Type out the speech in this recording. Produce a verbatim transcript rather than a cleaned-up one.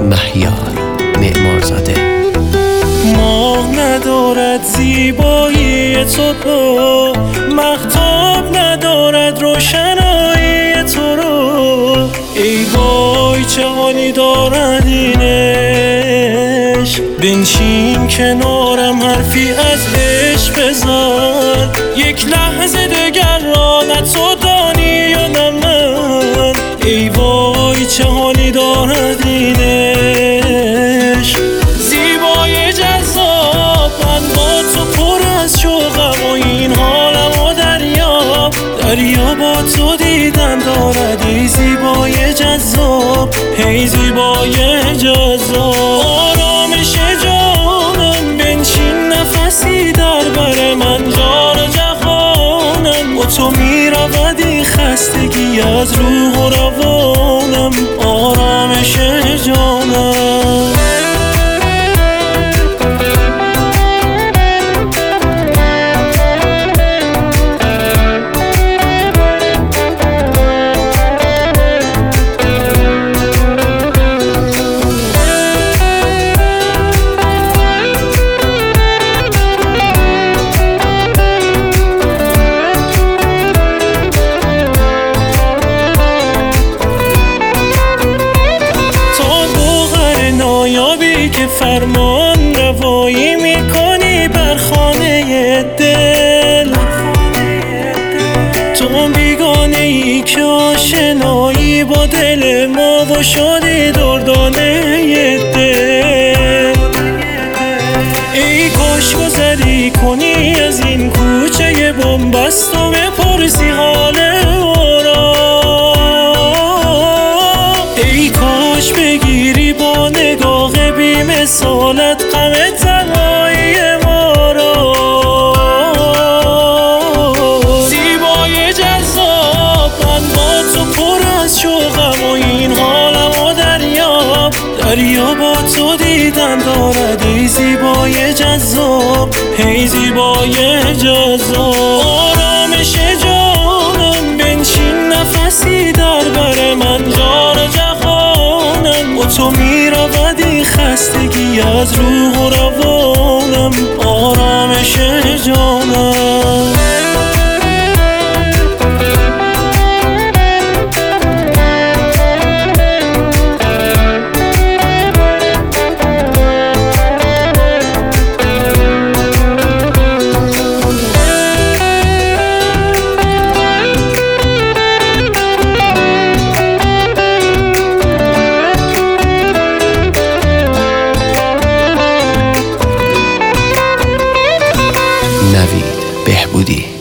مهیار معمارزاده. ماه ندارد زیبایی تو رو، مهتاب ندارد روشنایی تو رو. ای وای چه حالی دارد این عشق، بنشین کنارم حرفی از عشق بزن. یک لحظه دگر را نه تو دانی یا نه من. ای وای چه حالی دارد این عشق، زیبای جذاب. من با تو پر از شوقم و این حالم و دریا دریا با تو دیدن دارد. ای زیبای جذاب، ای زیبای جذاب. آرامش جانم بنشین نفسی در بر من. جان و جهانم با تو می رود این خستگی از روح و روانم. آرامش جانم. که فرمان روایی میکنی بر خانه دل. تو بیگانه ای که آشنایی با دل ما و شدی دردانه دل. ای کاش گذری کنی از این کوچه بنبست و بپرسی حال ما را. ای کاش بگیری با نگاه مثالت غم تنهایی ما را. زیبای جذاب، من با تو پر از شوقم و این حالم و دریا دریا با تو دیدن دارد. ای زیبای جذاب، ای زیبای جذاب. آرامش جانم بنشین نفسی در بر من. جان و جهانم با تو می رود این خستگی از روح و روانم. آرامش جانم. نوید بهبودی.